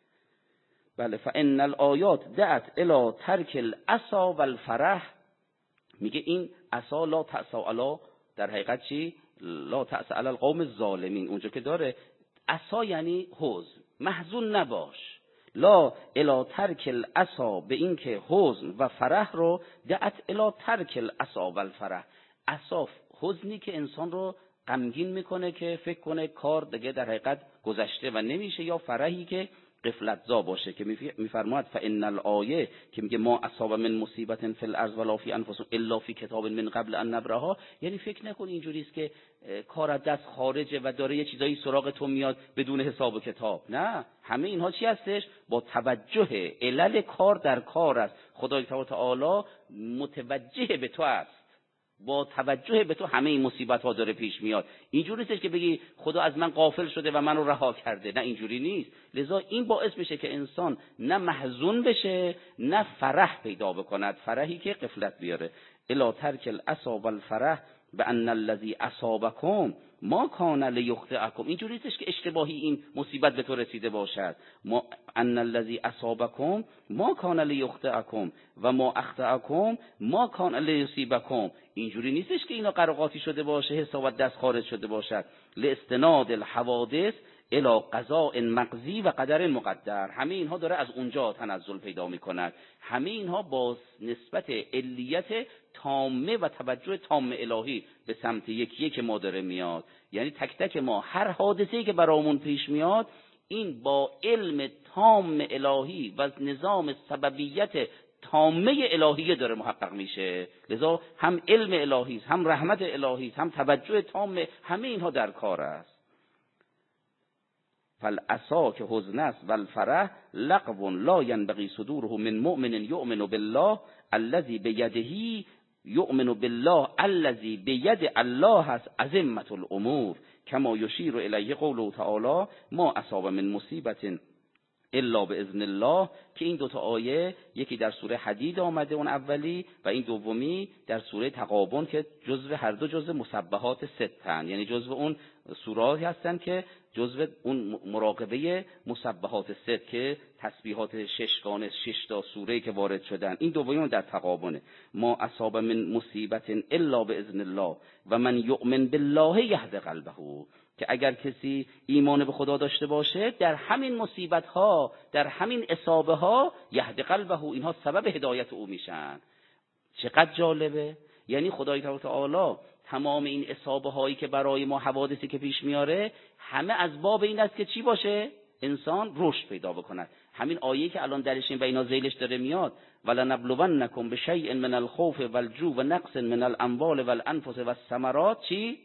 بله، فان الآیات دعت الی ترک العصا و الفرح. میگه این عصا لا تعصا علی، در حقیقت چی؟ لا تعصا علی القوم الظالمین. اونجا که داره عصا یعنی حزن، محزون نباش. لا الی ترک العصا، به این که حزن و فرح رو، دعت الی ترک العصا و الفرح. عصا حزنی که انسان رو غمگین میکنه که فکر کنه کار دیگه در حقیقت گذشته و نمیشه، یا فرحی که غفلت زا باشه که میفرماید فان الآیه که میگه ما اصاب من مصیبت فی الارض ولا فی انفسهم الا فی کتاب من قبل ان نبرها. یعنی فکر نکن اینجوری است که کار از دست خارجه و داره یه چیزایی سراغ تو میاد بدون حساب و کتاب. نه، همه اینها چی هستش؟ با توجه علل کار در کار است. خدای تعالی متوجه به تو است، با توجه به تو همه این مصیبت ها داره پیش میاد. اینجوری نیست که بگی خدا از من غافل شده و منو رها کرده، نه اینجوری نیست. لذا این باعث بشه که انسان نه محزون بشه نه فرح پیدا بکند، فرحی که غفلت بیاره. الا ترک العصا و الفرح بان الذی اصابکم ما کان لیخطئکم. اینجوری نیست که اشتباهی این مصیبت به تو رسیده باشد. ما ان الذی اصابکم ما کان لیخطئکم و ما اخطأکم ما کان لیصیبکم. اینجوری نیستش که اینا قرقاتی شده باشه، حساب دست خارج شده باشد. لاستناد الحوادث الی قضاء مقضی و قدر مقدر. همه اینها داره از اونجا تنزل پیدا میکند. همه اینها با نسبت علیت تامه و توجه تام الهی به سمت یکی که ما داره میاد. یعنی تک تک ما هر حادثه‌ای که برامون پیش میاد این با علم تام الهی و نظام سببیت تامه الهیه داره محقق میشه. لذا هم علم الهی است، هم رحمت الهی است، هم توجه تام، همه اینها در کار است. فالعصا که حزن است و الفرح لغو لا ينبغي صدوره من مؤمن یؤمن بالله الذي بيده یؤمن بالله الذي بید الله هست عظمت الامور کما یشیر الیه قوله تعالی ما اصاب من مصیبت الا باذن الله، که این دوتا آیه یکی در سوره حدید آمده اون اولی و این دومی در سوره تغابن که جزو هر دو جزو مسبحات ستن، یعنی جزو اون سوره‌ای هستن که جزو اون مراقبه مسبحات ست که تسبیحات ششگانه 6 تا سوره‌ای که وارد شدن. این دومی در تغابنه. ما اصاب من مصیبت الا باذن الله و من یؤمن بالله یهد قلبه، که اگر کسی ایمان به خدا داشته باشه در همین مصیبت ها، در همین اصابه ها، یهد قلبه، اینها سبب هدایت او میشن. چقدر جالبه. یعنی خدای تعالی تمام این اصابه هایی که برای ما، حوادثی که پیش میاره، همه از باب این است که چی باشه؟ انسان رشد پیدا بکنه. همین آیه که الان درش این و اینا ذیلش داره میاد، ولنبلونکم بشیء من الخوف والجوع و نقص من الاموال والانفس والثمرات، چی؟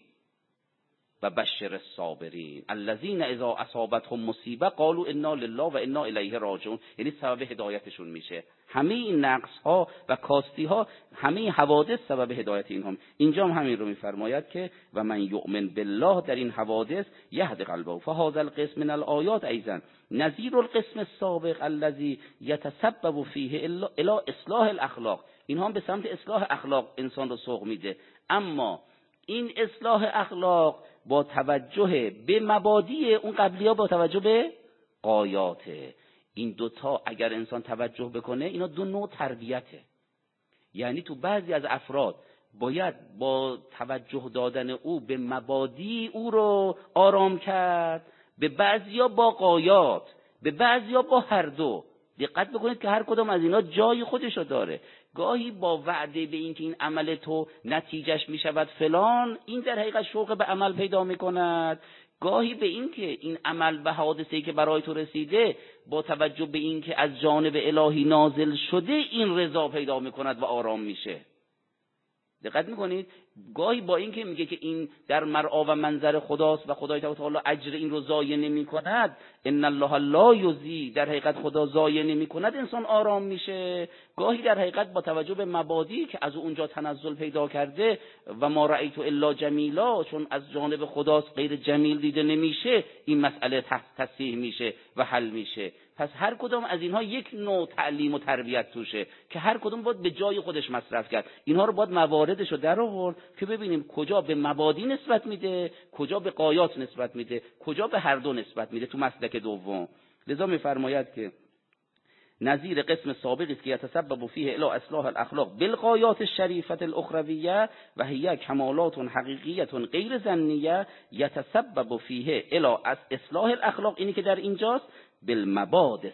و بشر الصابرین الذین اذا اصابتهم مصیبه قالوا انا لله و انا الیه راجعون. یعنی سبب هدایتشون میشه. همه این نقص ها و کاستی ها، همه این حوادث سبب هدایت اینهم. اینجا هم همین رو میفرماید که و من یؤمن بالله، در این حوادث یهد قلبه. فهذا القسم من الآیات ایضا نظیر القسم السابق الذي يتسبب فيه الى اصلاح الاخلاق. اینها هم به سمت اصلاح اخلاق انسان رو سوق میده، اما این اصلاح اخلاق با توجه به مبادی اون قبلی‌ها، با توجه به غایاته. این دوتا اگر انسان توجه بکنه، اینا دو نوع تربیته. یعنی تو بعضی از افراد باید با توجه دادن او به مبادی او رو آرام کرد، به بعضیا با غایات، به بعضیا با هر دو. دقت بکنید که هر کدام از اینا جای خودشو داره. گاهی با وعده به این که این عمل تو نتیجهش می شود فلان، این در حقیقت شوق به عمل پیدا می کند. گاهی به این که این عمل به حادثه‌ای که برای تو رسیده، با توجه به این که از جانب الهی نازل شده، این رضا پیدا می کند و آرام میشه. دقت میکنید؟ گاهی با این که میگه که این در مرعا و منظر خداست و خدای تعالی اجر این رو ضایع نمی کند، ان الله لا یضیع، در حقیقت خدا ضایع نمی کند، انسان آرام میشه. گاهی در حقیقت با توجه به مبادی که از اونجا تنزل پیدا کرده و ما رأیت الا جمیلا، چون از جانب خداست غیر جمیل دیده نمیشه، این مسئله تصحیح میشه و حل میشه. پس هر کدام از اینها یک نوع تعلیم و تربیت توشه که هر کدام باید به جای خودش مصرف کرد. اینها رو باید مواردش رو در آورد که ببینیم کجا به مبادی نسبت میده، کجا به غایات نسبت میده، کجا به هر دو نسبت میده تو مسلک دوم. لذا میفرماید که نظیر قسم سابقی است که یتسبب فیه الی اصلاح الاخلاق بالغایات الشریفه الاخرویه و هي کمالات حقیقیه غیر ظنیه یتسبب فیه الی اصلاح الاخلاق، اینی که در اینجاست، بالمباد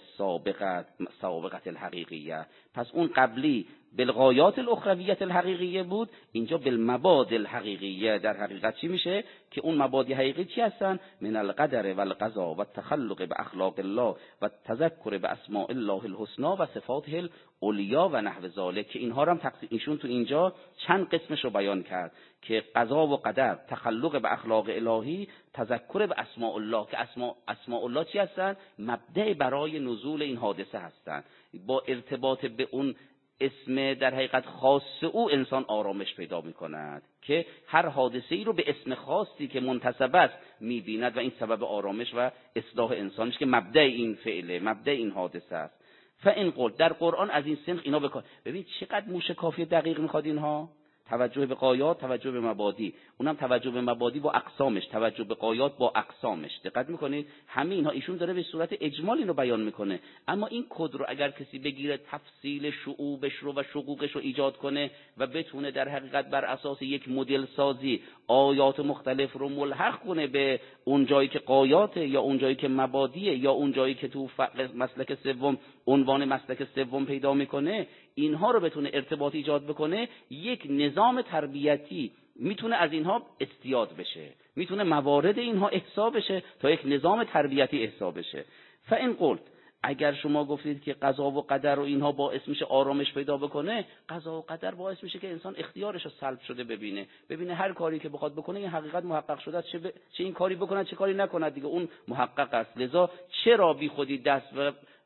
سابقت الحقیقیه. پس اون قبلی بالغایات الاخرویه الحقیقیه بود، اینجا بالمباد الحقیقیه. در حقیقت چی میشه؟ که اون مبادی حقیقی چی هستن؟ من القدر و القضا و التخلق به اخلاق الله و تذکر به اسماء الله الحسنى و صفاته العلیا و نحو ذالک، که اینها رو هم ایشون تو اینجا چند قسمش رو بیان کرد که قضا و قدر، تخلق به اخلاق الهی، تذکر به اسماء الله، که اسماء الله چی هستن؟ مبدأ برای نزول این حادثه هستن. با ارتباط به اون اسم در حقیقت خاص او انسان آرامش پیدا می کند که هر حادثه ای رو به اسم خاصی که منتسب است می بیند و این سبب آرامش و اصلاح انسانش که مبدأ این فعله، مبدأ این حادثه است. فإن قل، در قرآن از این سنخ اینا بکن. ببین چقدر موش کافی دقیق میخواد اینها. توجه به غایات، توجه به مبادی، اونم توجه به مبادی با اقسامش، توجه به غایات با اقسامش. دقت میکنید؟ همه اینها ایشون داره به صورت اجمال اینو بیان میکنه. اما این کد رو اگر کسی بگیره تفصیل شعوبش رو و شقوقش رو ایجاد کنه و بتونه در حقیقت بر اساس یک مدل سازی آیات مختلف رو ملحق کنه به اون جایی که غایاته، یا اون جایی که مبادیه، یا اون جایی که تو مسلک سوم عنوان مسلک سوم پیدا میکنه، اینها رو بتونه ارتباط ایجاد بکنه، یک نظام تربیتی میتونه از اینها استیاد بشه، میتونه موارد اینها احصا بشه تا یک نظام تربیتی احصا بشه. فإن قلت، اگر شما گفتید که قضا و قدر و اینها باعث میشه آرامش پیدا بکنه، قضا و قدر باعث میشه که انسان اختیارش رو سلب شده ببینه هر کاری که بخواد بکنه این حقیقت محقق شده، چه این کاری بکنه چه کاری نکنه دیگه اون محقق است. لذا چرا بی خودی دست و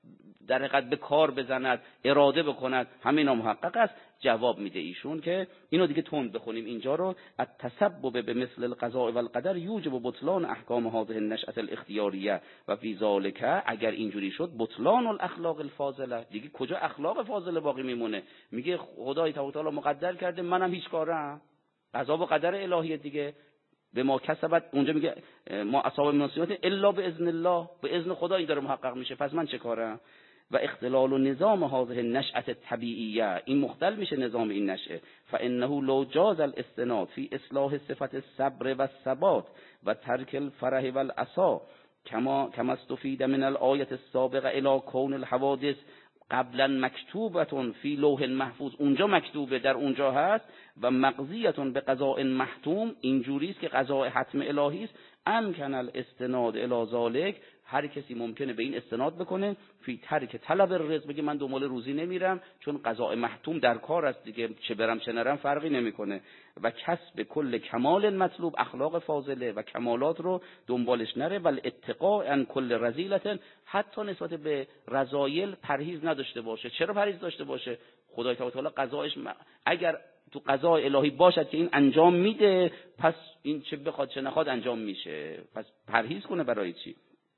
در حقیقت به کار بزند، اراده بکند، همینا محقق است. جواب میده ایشون که اینو دیگه تند بخونیم اینجا رو: التسبب بمثل القضاء والقدر یوجب بطلان احکام هذه النشأة الاختیاریه و فی ذلک، اگر اینجوری شد بطلان الاخلاق الفاضله، دیگه کجا اخلاق فاضله باقی میمونه؟ میگه خدای تعالی مقدر کرده، منم هیچ کارم، قضا و قدر الهیه دیگه. به ما کسبت، اونجا میگه ما اصحاب مناسبات الا باذن الله، به اذن خدا این داره محقق میشه، پس من چه کارم؟ و اختلال و نظام هذه النشأة الطبیعیه، این مختل میشه نظام این نشأه. فانه لو جاز الاستناد فی اصلاح صفت الصبر و الثبات و ترک الفرح و العصا کما استفید من الآیه السابقه الی کون الحوادث قبلا مکتوبتون فی لوح محفوظ، اونجا مکتوبه، در اونجا هست، و مقضیتون به قضاء محتوم، اینجوری است که قضاء حتم الهی است. امکن الاستناد الی ذلک، هر کسی ممکنه به این استناد بکنه، فی ترک طلب الرزق، بگه من دنبال روزی نمیرم چون قضاء محتوم در کار است دیگه، چه برم چه نرم فرقی نمیکنه. و کسب کل کمال مطلوب، اخلاق فاضله و کمالات رو دنبالش نره. و الاتقاء عن کل رذیلة، حتی نسبت به رذایل پرهیز نداشته باشه. چرا پرهیز داشته باشه؟ خدای تعالی قضایش اگر تو قضای الهی باشد که این انجام میده، پس این چه بخواد چه نخواد انجام میشه، پس پرهیز کنه برای چی؟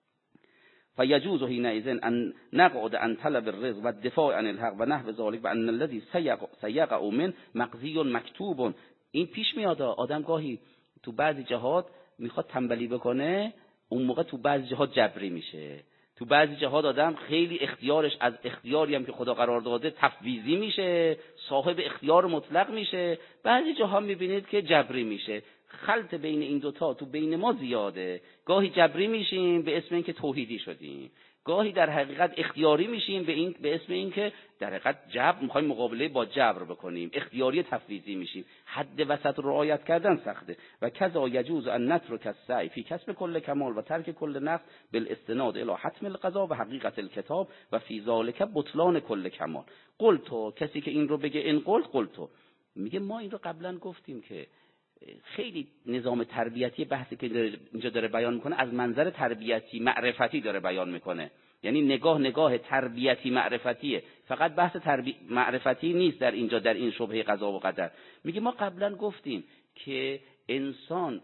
فیجوز حینئذ ان نقعد عن طلب الرزق و الدفاع عن الحق و نحو ذلك و ان الذي سيقع من مقضی مکتوب. این پیش میاد آدم گاهی تو بعضی جهات میخواد تنبلی بکنه، اون موقع تو بعضی جهات جبری میشه. تو بعضی جهات آدم خیلی اختیارش از اختیاری هم که خدا قرار داده تفویضی میشه، صاحب اختیار مطلق میشه. بعضی جاها میبینید که جبری میشه. خلط بین این دوتا تو بین ما زیاده. گاهی جبری میشیم به اسم اینکه توحیدی شدیم، گاهی در حقیقت اختیاری میشیم به اسم اینکه در حقیقت جبر میخوایم مقابله با جبر بکنیم، اختیاری تفویضی میشیم. حد وسط رو رعایت کردن سخته. و کذا یجوز ان نترک السعی فی کسب کل کمال و ترک کل نقص بالاستناد الی حتم القضاء و حقیقت الکتاب و فی ذلک بطلان کل کمال. قلتو، کسی که این رو بگه این قلتو، میگه ما این رو قبلا گفتیم که خیلی نظام تربیتی بحثی که اینجا داره بیان میکنه از منظر تربیتی معرفتی داره بیان میکنه، یعنی نگاه تربیتی معرفتیه، فقط بحث معرفتی نیست در اینجا، در این شبهه قضا و قدر. میگه ما قبلا گفتیم که انسان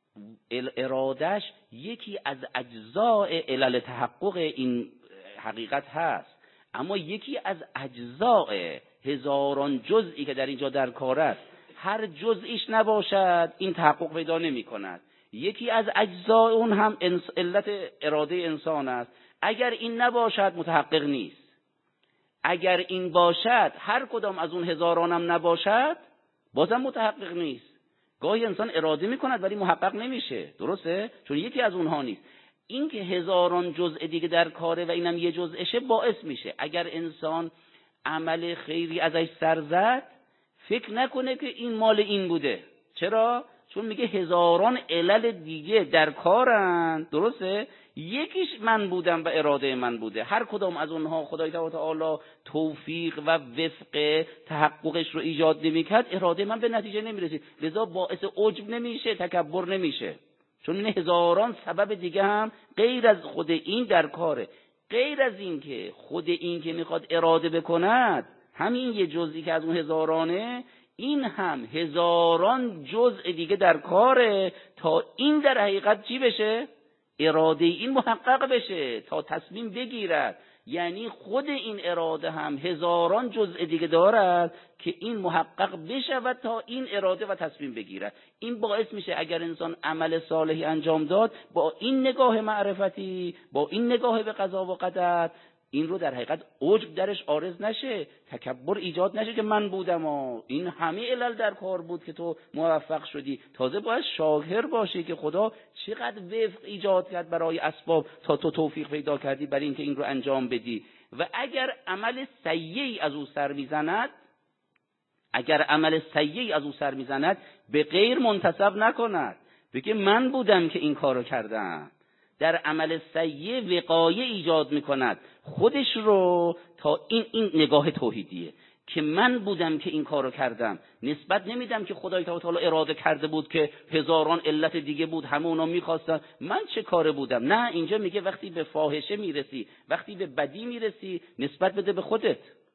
ارادش یکی از اجزاء علل تحقق این حقیقت هست، اما یکی از اجزاء هزاران جزئی که در اینجا در کار است، هر جزئیش نباشد این تحقق پیدا نمی کند. یکی از اجزاء اون هم علت اراده انسان است. اگر این نباشد متحقق نیست. اگر این باشد، هر کدام از اون هزارانم نباشد، بازم متحقق نیست. گاهی انسان اراده می کند ولی محقق نمیشه، درسته؟ چون یکی از اونها نیست. این که هزاران جزء دیگه در کاره و اینم یه جزءشه، باعث میشه اگر انسان عمل خیری ازش سر زد، فکر نکنه که این مال این بوده. چرا؟ چون میگه هزاران علل دیگه در کارن، درسته؟ یکیش من بودم و اراده من بوده. هر کدام از اونها خدای تعالی توفیق و وفق تحققش رو ایجاد نمیکرد، اراده من به نتیجه نمیرسید. لذا باعث عجب نمیشه، تکبر نمیشه. چون این هزاران سبب دیگه هم غیر از خود این در کاره. غیر از این که خود این که میخواد اراده بکند، همین یه جزئی که از اون هزارانه، این هم هزاران جزء دیگه در کاره تا این در حقیقت چی بشه؟ اراده این محقق بشه، تا تصمیم بگیرد. یعنی خود این اراده هم هزاران جزء دیگه دارد که این محقق بشود تا این اراده و تصمیم بگیرد. این باعث میشه اگر انسان عمل صالحی انجام داد، با این نگاه معرفتی، با این نگاه به قضا و قدر، این رو در حقیقت عجب درش عارض نشه، تکبر ایجاد نشه که من بودم و این همه علل در کار بود که تو موفق شدی. تازه باید شاکر باشی که خدا چقدر وفق ایجاد کرد برای اسباب تا تو توفیق پیدا کردی برای اینکه این رو انجام بدی. و اگر عمل سیئی از او سر میزند، به غیر منتسب نکند، بگه من بودم که این کارو کردم. در عمل سیء وقایع ایجاد میکند خودش رو، تا این نگاه توحیدیه که من بودم که این کارو کردم، نسبت نمیدم که خدای تعالی اراده کرده بود که هزاران علت دیگه بود همه اونا میخواستن، من چه کاره بودم. نه، اینجا میگه وقتی به فاحشه میرسی، وقتی به بدی میرسی، نسبت بده به خودت.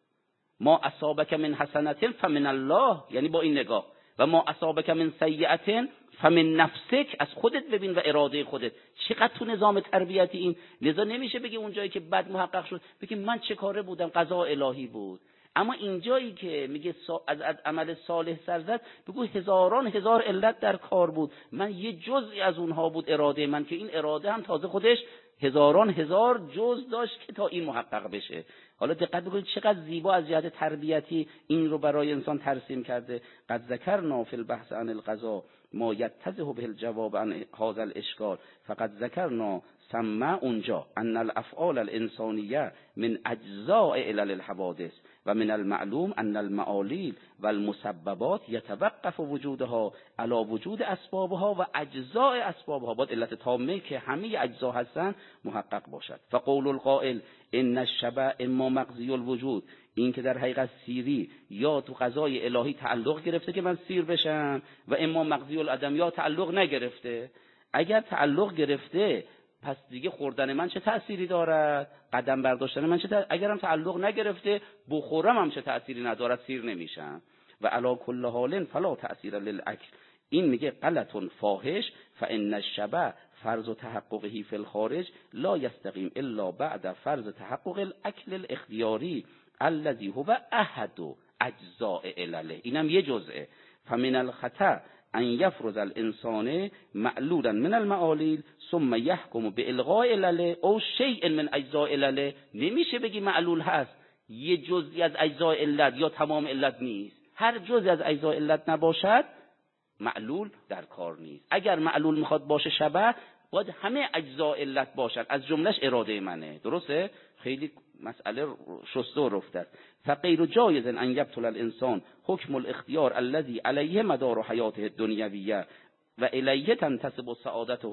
ما اصابک من حسنة فمن الله، یعنی با این نگاه، و ما اصابک من سیئة فمن نفسک، از خودت ببین و اراده خودت. چقدر تو نظام تربیتی این، لذا نمیشه بگی اون جایی که بد محقق شد بگی من چه کاره بودم، قضا الهی بود. اما اینجایی که میگه از عمل صالح سر زد، بگو هزاران هزار علت در کار بود، من یه جزئی از اونها بود اراده من، که این اراده هم تازه خودش هزاران هزار جز داشت که تا این محقق بشه. حالا دقت بکنید چقدر زیبا از جهت تربیتی این رو برای انسان ترسیم کرده. قد ذکرنا فی البحث عن القضاء ما یتضح به الجواب عن هذا الاشکال، فقد ذکرنا سمع اونجا ان الافعال الانسانیه من اجزاء علل الحوادث و من المعلوم ان المعالیل و المسببات یتوقف وجودها علی وجود اسبابها و اجزاء اسبابها. باید علت تامه که همه اجزا هستن محقق باشد. فقول القائل ان الشبع اما مقضی الوجود، این که در حقیقت سیری یا تو قضای الهی تعلق گرفته که من سیر بشم، و اما مقضی العدم، یا تعلق نگرفته. اگر تعلق گرفته پس دیگه خوردن من چه تأثیری دارد، قدم برداشتن من چه تأثیری، اگرم تعلق نگرفته بخورم هم چه تأثیری ندارد، سیر نمیشم. و علی کل حال فلا تأثیر للاکل، این میگه غلط فاحش، فان الشبع فرض تحققه فی الخارج لا یستقیم الا بعد فرض تحقق الاکل الاختیاری الذي هو احد اجزاء علله، اینم یه جزءه. فمن الخطأ ان یفرض الانسان معلولا من المعالیل ثم يحكم بالغاء علله او شیء من اجزاء علله. نمیشه بگی معلول هست یه جزئی از اجزای علت یا تمام علت نیست، هر جزئی از اجزای علت نباشد معلول در کار نیست. اگر معلول میخواد باشه شبع، باید همه اجزای علت باشد، از جملهش اراده منه. درسته؟ خیلی مسئله شسته و رفته است. فغیر جایز ان یبطل الانسان حکم الاختیار الذي علیه مدار حیاته الدنیویه و الیه تنتسب سعادته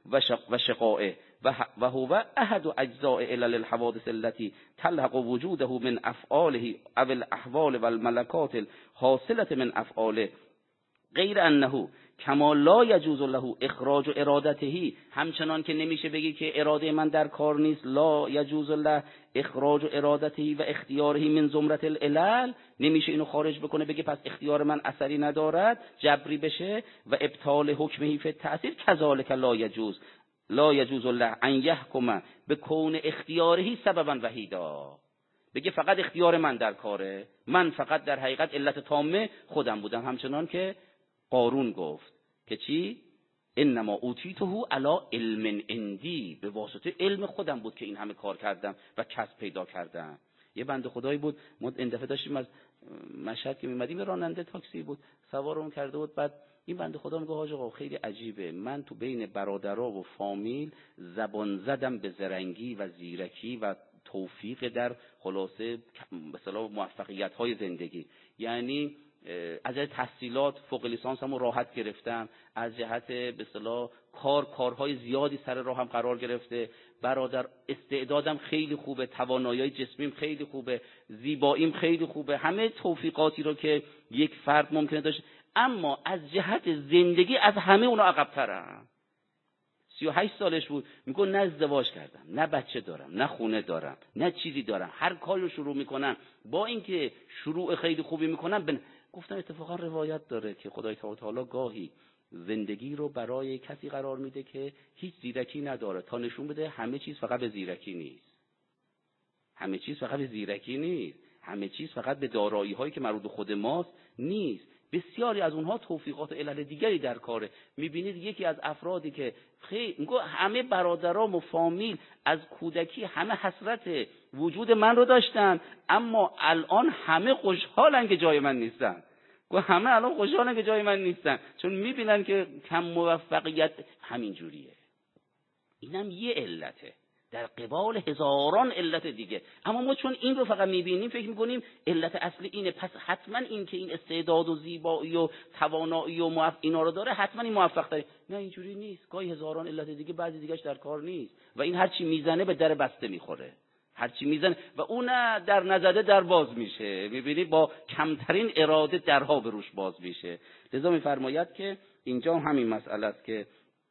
و شقائه و هو احد اجزاء علل الحوادث التي تلحق وجوده من افعاله او الاحوال و الملکات الحاصله من افعاله، غیر انه کما لا یجوز له اخراج ارادته، همچنان که نمیشه بگی که اراده من در کار نیست، لا یجوز له اخراج ارادته و اختیاره من زمرة العلل، نمیشه اینو خارج بکنه بگه پس اختیار من اثری ندارد، جبری بشه. و ابطال حکمه فی التأثیر کذالک لا یجوز له ان یحکم بکون اختیاره سببا وحیدا، بگه فقط اختیار من در کاره، من فقط در حقیقت علت تامه خودم بودم، همچنان که قارون گفت که چی؟ انما اوتیته علی علم عندی، به واسطه علم خودم بود که این همه کار کردم و کسب پیدا کردم. یه بنده خدایی بود، ما این دفعه داشتیم از مشهد که میمدیم، راننده تاکسی بود، سوارمون کرده بود. بعد این بنده خدا میگه حاج آقا خیلی عجیبه، من تو بین برادرها و فامیل زبان زدم به زرنگی و زیرکی و توفیق در خلاصه مثلا موفقیت‌های زندگی، یعنی از جهت تحصیلات فوق لیسانسمو راحت گرفتم، از جهت به اصطلاح کارهای زیادی سر راهم قرار گرفته، برادر استعدادم خیلی خوبه، توانایی جسمیم خیلی خوبه، زیباییم خیلی خوبه، همه توفیقاتی رو که یک فرد ممکنه داشت، اما از جهت زندگی از همه اونا عقب‌ترم. 38 سالش بود، میگه نه ازدواج کردم، نه بچه دارم، نه خونه دارم، نه چیزی دارم، هر کاری رو شروع میکنم با اینکه شروع خیلی خوبی میکنم گفتم اتفاقا روایت داره که خدای تعالی گاهی زندگی رو برای کسی قرار میده که هیچ زیرکی نداره تا نشون بده همه چیز فقط به زیرکی نیست، همه چیز فقط به زیرکی نیست، همه چیز فقط به دارایی هایی که مربوط به خود ماست نیست، بسیاری از اونها توفیقات و علل دیگری در کاره. میبینید یکی از افرادی که خیلی همه برادرام و فامیل از کودکی همه حسرت وجود من رو داشتن، اما الان همه خوشحالن که جای من نیستن. همه الان خوشحالن که جای من نیستن، چون میبینن که کم موفقیت همین جوریه. اینم یه علته در قبال هزاران علت دیگه، اما ما چون این رو فقط میبینیم فکر میکنیم علت اصلی اینه، پس حتما این که این استعداد و زیبایی و توانایی و اینا رو داره حتما این موفق تره. نه اینجوری نیست، گاهی هزاران علت دیگه بعضی دیگهش در کار نیست و این هر چی میزنه به در بسته میخوره. هرچی میزنه و اون در نزده در باز میشه. میبینی با کمترین اراده درها به روش باز میشه. لذا میفرماید که اینجا همین مسئله است که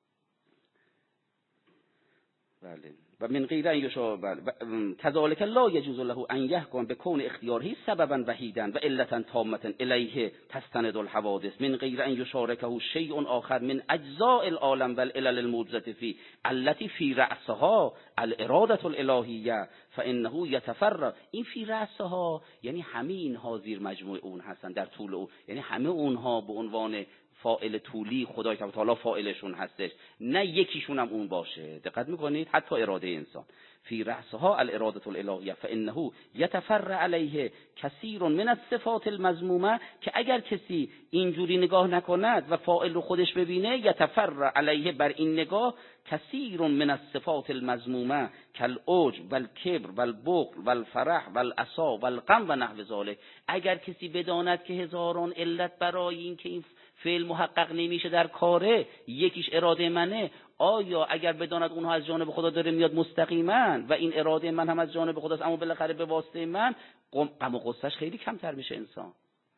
بله و من غیر ان یشاء کذالک لا یجوز له ان یحکم بکون اختیاره سببا وحیدا و علتا تامه الیه تستند الحوادث من غیر ان یشارکه شیء آخر من اجزاء العالم والعلل الموجزه فی التي فی رأسها الاراده الالهیه فانه یتفرع. این فی رأسها یعنی همه اینها زیر مجموع اون هستن، در طول اون، یعنی همه اونها به عنوان فاعل طولی خدای تعالی فاعلشون هستش، نه یکیشون هم اون باشه. دقت میکنید؟ حتی اراده انسان فی رأسها الاراده الالهیه فانه یتفرع علیه کثیر من الصفات المذمومه، که اگر کسی اینجوری نگاه نکند و فاعل رو خودش ببینه، یتفرع علیه بر این نگاه کثیر من الصفات المذمومه کالعجب والکبر والبخل والفرح والعصا والغم و نحو ذلک. اگر کسی بداند که هزاران علت برای این که این فعل محقق نمیشه در کاره، یکیش اراده منه، آیا اگر بداند اونها از جانب خدا داره میاد مستقیما و این اراده من هم از جانب خداست، اما بالاخره به واسطه من، غم و غصه‌اش خیلی کمتر میشه انسان.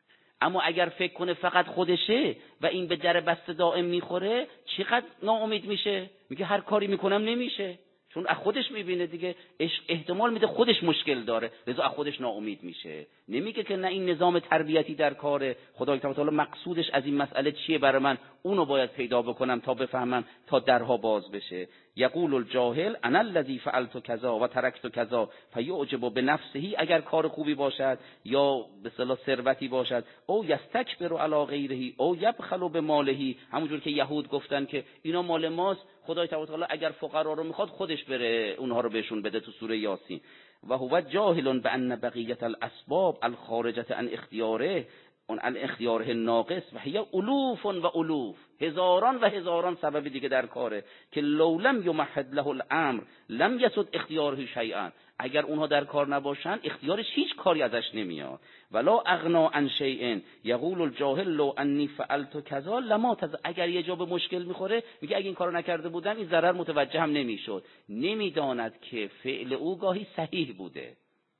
اما اگر فکر کنه فقط خودشه و این به در بسته دائم میخوره، چقدر ناامید میشه، میگه هر کاری میکنم نمیشه، چون از خودش میبینه دیگه، احتمال میده خودش مشکل داره، لذا از خودش ناامید میشه. نمیگه که نه این نظام تربیتی در کار خدای تعالی مقصودش از این مسئله چیه برای من، اونو باید پیدا بکنم تا بفهمم، تا درها باز بشه. یقول الجاهل انا الذی فعلت کذا و ترکت کذا فیعجب بنفسه، اگر کار خوبی باشد یا به اصطلاح ثروتی باشد، او یستکبر علی غیره او یبخل بماله، همونجور که یهود گفتن که اینا مال ماست، خدای تعالی اگر فقرا رو میخواد خودش بره اونها رو بهشون بده، تو سوره یاسین. و هو جاهل بان بقیه الاسباب الخارجه عن اختیاره اون الاختیاره ناقص و هی الوف و الوف، هزاران و هزاران سبب دیگه در کاره که لو لم یمهد له الامر لم یسد اختیاره شیئا، اگر اونها در کار نباشن اختیارش هیچ کاری ازش نمیاد. ولا اغنا عن شیء یقول الجاهل لو انی فعلت کذا لما اگر یه جا به مشکل میخوره میگه اگه این کارو نکرده بودم این ضرر متوجه هم نمیشد. نمیداند که فعل او گاهی صحیح بوده،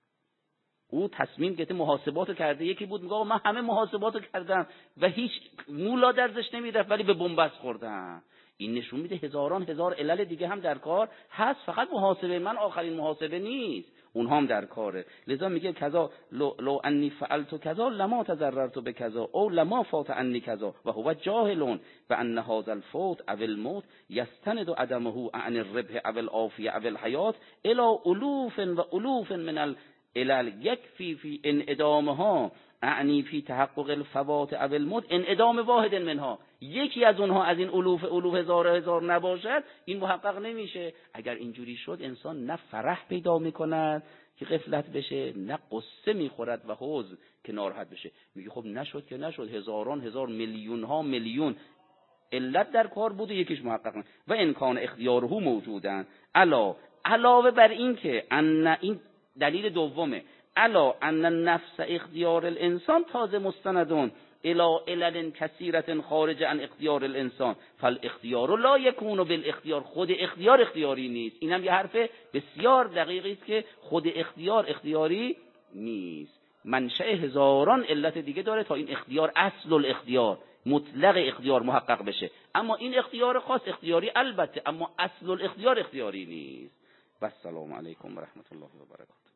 او تصمیم گرفته محاسباتو کرده، یکی بود میگه من همه محاسباتو کردم و هیچ مولا درزش نمیرفت ولی به بنبست خوردم. این نشون میده هزاران هزار علل دیگه هم در کار هست، فقط محاسبه من آخرین محاسبه نیست، اونها هم در کاره. لذا میگه کذا لو انی فعلت کذا لما تضررت بکذا او لما فات عنی کذا و هو جاهل بان هذا الفوت او الموت یستند عدمه عن الربح او العافیه او الحیات الی الوف و الوف من الال یکفی فی انعدامها اعنی فی تحقق الفوات او الموت انعدام واحد منها، یکی از اونها از این الوف هزار نباشد این محقق نمیشه. اگر اینجوری شد انسان نه فرح پیدا میکند که غفلت بشه، نه قصه میخورد و حزن که ناراحت بشه. میگه خب نشد که نشد، هزاران هزار میلیون ها میلیون علت در کار بوده، یکیش محقق نه. و امکان اختیاره موجودن علاوه بر این که ان این دلیل دومه، الا ان نفس اختیار الانسان تازه مستندون الی علل کثیرة خارج عن اختیار الانسان فالاختیار لا یکون بالاختیار، خود اختیار اختیاری نیست. اینم یه حرف بسیار دقیقی است که خود اختیار اختیاری نیست، منشأ هزاران علت دیگه داره تا این اختیار اصل الاختیار مطلق اختیار محقق بشه. اما این اختیار خاص اختیاری البته، اما اصل الاختیار اختیاری نیست. و السلام علیکم و رحمت الله و برکاته.